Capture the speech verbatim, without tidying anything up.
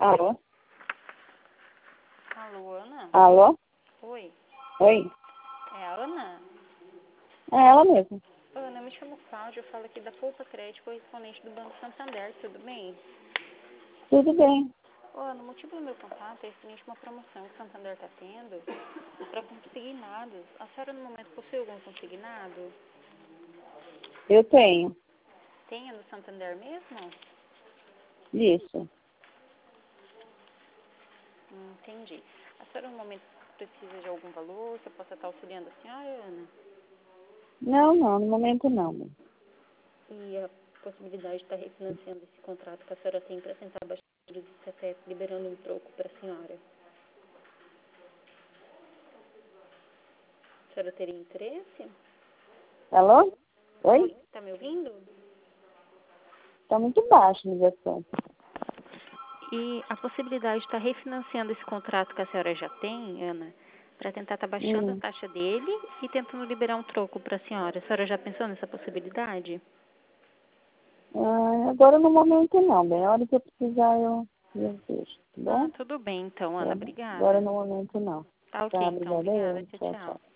Alô? Alô, Ana? Alô? Oi, Oi? é a Ana? É ela mesma. Ana, eu me chamo Cláudia, eu falo aqui da Poupa Crédito, correspondente do Banco Santander, tudo bem? Tudo bem. Ô, Ana, o motivo do meu contato é referente a uma promoção que o Santander está tendo para consignados. A senhora, no momento, possui algum consignado? Eu tenho. Tenha no Santander mesmo? Isso. Hum, entendi. A senhora, no momento, precisa de algum valor que eu possa estar auxiliando a senhora, Ana? Não, não, no momento não. E a possibilidade de estar refinanciando esse contrato que a senhora tem para tentar baixar o juros e até liberando um troco para a senhora. A senhora teria interesse? Alô? Oi, Oi? tá me ouvindo? Tá muito baixo a ligação. E a possibilidade de estar refinanciando esse contrato que a senhora já tem, Ana, para tentar estar baixando a Hum. taxa dele e tentando liberar um troco para a senhora. A senhora já pensou nessa possibilidade? Ah, agora no momento não, bem. A hora que eu precisar eu, eu vejo, tá Ah, bom? tudo bem então, Ana. Agora agora Obrigada. no momento não. Tá ok Tá, então. obrigada Obrigada. eu. Tchau, Tchau, tchau. tchau.